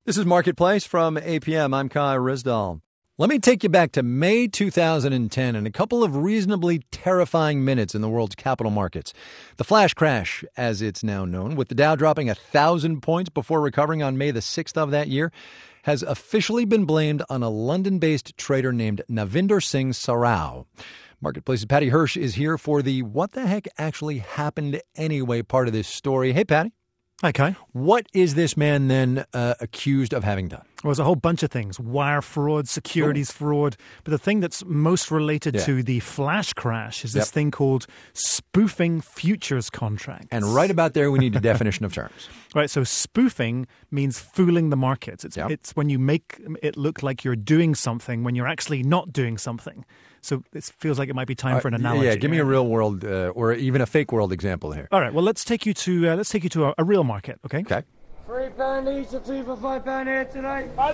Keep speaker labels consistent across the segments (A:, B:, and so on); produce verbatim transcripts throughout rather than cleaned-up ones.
A: This is Marketplace from A P M. I'm Kai Risdall. Let me take you back to May two thousand ten and a couple of reasonably terrifying minutes in the world's capital markets. The flash crash, as it's now known, with the Dow dropping a thousand points before recovering on May the sixth of that year, has officially been blamed on a London-based trader named Navinder Singh Sarao. Marketplace's Patty Hirsch is here for the what the heck actually happened anyway part of this story. Hey, Patty.
B: Hi, Kai.
A: What is this man then uh, accused of having done?
B: Well, there's a whole bunch of things. Wire fraud, securities Ooh. fraud. But the thing that's most related
A: yeah.
B: to the flash crash is this
A: yep.
B: thing called spoofing futures contracts.
A: And right about there, we need a definition of terms.
B: Right, so spoofing means fooling the markets. It's,
A: yep.
B: it's when you make it look like you're doing something when you're actually not doing something. So it feels like it might be time uh, for an analogy.
A: Yeah, give me a real world uh, or even a fake world example here.
B: All right, well, let's take you to uh, let's take you to a, a real market, okay?
A: Okay.
C: Three pound each, a two for five pound here tonight.
A: All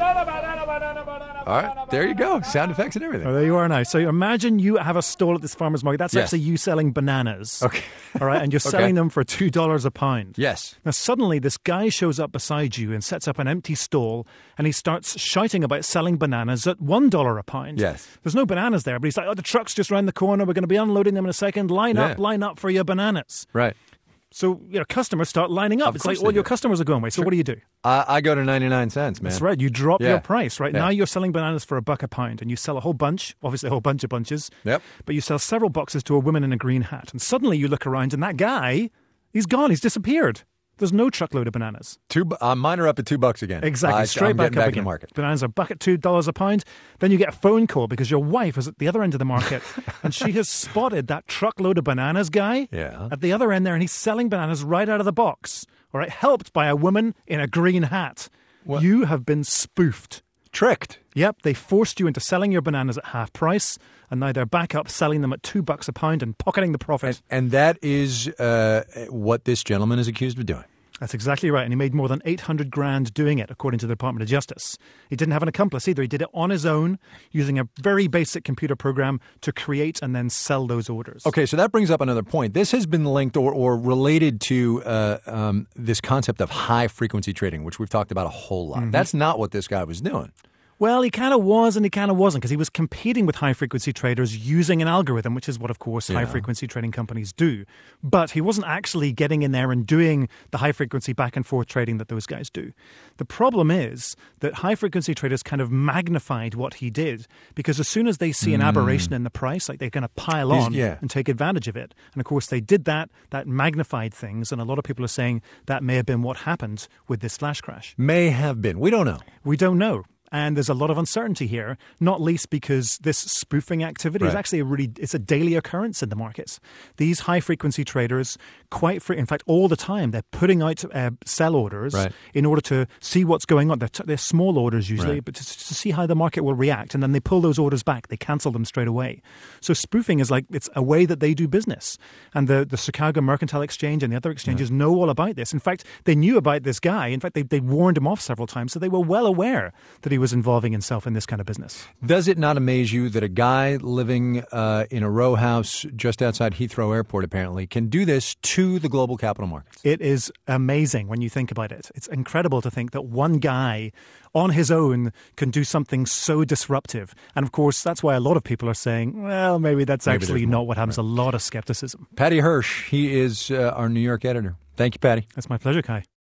A: right, there you go. Sound effects and everything.
B: Oh, there you are now. So imagine you have a stall at this farmer's market. That's
A: yes.
B: actually you selling bananas.
A: Okay.
B: All right, and you're
A: okay.
B: selling them for two dollars a pound.
A: Yes.
B: Now suddenly this guy shows up beside you and sets up an empty stall and he starts shouting about selling bananas at one dollar a pound.
A: Yes.
B: There's no bananas there, but he's like, oh, the truck's just around the corner. We're going to be unloading them in a second. Line
A: yeah.
B: up, line up for your bananas.
A: Right.
B: So, you know, customers start lining up.
A: Of
B: it's
A: course
B: like, well,
A: do.
B: your customers are going away. So
A: sure.
B: what do you do?
A: Uh, I go to ninety-nine cents, man.
B: That's right. You drop
A: yeah.
B: your price, right?
A: Yeah.
B: Now you're selling bananas for a buck a pound and you sell a whole bunch, obviously a whole bunch of bunches.
A: Yep.
B: But you sell several boxes to a woman in a green hat. And suddenly you look around and that guy, he's gone. He's disappeared. There's no truckload of bananas.
A: Two, uh, mine are up at two bucks again.
B: Exactly,
A: I,
B: straight
A: I'm
B: back up
A: back
B: again.
A: in the market.
B: Bananas are a bucket, two dollars a pound. Then you get a phone call because your wife is at the other end of the market and she has spotted that truckload of bananas guy
A: yeah.
B: at the other end there, and he's selling bananas right out of the box. All right, helped by a woman in a green hat.
A: What?
B: You have been spoofed.
A: Tricked.
B: Yep, they forced you into selling your bananas at half price, and now they're back up selling them at two bucks a pound and pocketing the profit.
A: And, and that is uh, what this gentleman is accused of doing.
B: That's exactly right. And he made more than eight hundred grand doing it, according to the Department of Justice. He didn't have an accomplice either. He did it on his own, using a very basic computer program to create and then sell those orders.
A: Okay, so that brings up another point. This has been linked or, or related to uh, um, this concept of high-frequency trading, which we've talked about a whole lot. Mm-hmm. That's not what this guy was doing.
B: Well, he kind of was and he kind of wasn't, because he was competing with high-frequency traders using an algorithm, which is what, of course,
A: yeah.
B: high-frequency trading companies do. But he wasn't actually getting in there and doing the high-frequency back-and-forth trading that those guys do. The problem is that high-frequency traders kind of magnified what he did, because as soon as they see an mm. aberration in the price, like they're going to pile on
A: yeah.
B: and take advantage of it. And, of course, they did that. That magnified things, and a lot of people are saying that may have been what happened with this flash crash.
A: May have been. We don't know.
B: We don't know. And there's a lot of uncertainty here, not least because this spoofing activity
A: right.
B: is actually a really, it's a daily occurrence in the markets. These high-frequency traders, quite free, in fact, all the time, they're putting out uh, sell orders
A: right.
B: in order to see what's going on. They're, t- they're small orders usually,
A: right.
B: but to, to see how the market will react. And then they pull those orders back. They cancel them straight away. So spoofing is like, it's a way that they do business. And the, the Chicago Mercantile Exchange and the other exchanges right. know all about this. In fact, they knew about this guy. In fact, they, they warned him off several times. So they were well aware that he was involving himself in this kind of business.
A: Does it not amaze you that a guy living uh, in a row house just outside Heathrow Airport, apparently, can do this to the global capital markets?
B: It is amazing when you think about it. It's incredible to think that one guy on his own can do something so disruptive. And of course, that's why a lot of people are saying, well, maybe that's maybe actually not what happens. Right. A lot of skepticism.
A: Patty Hirsch, he is uh, our New York editor. Thank you, Patty.
B: That's my pleasure, Kai.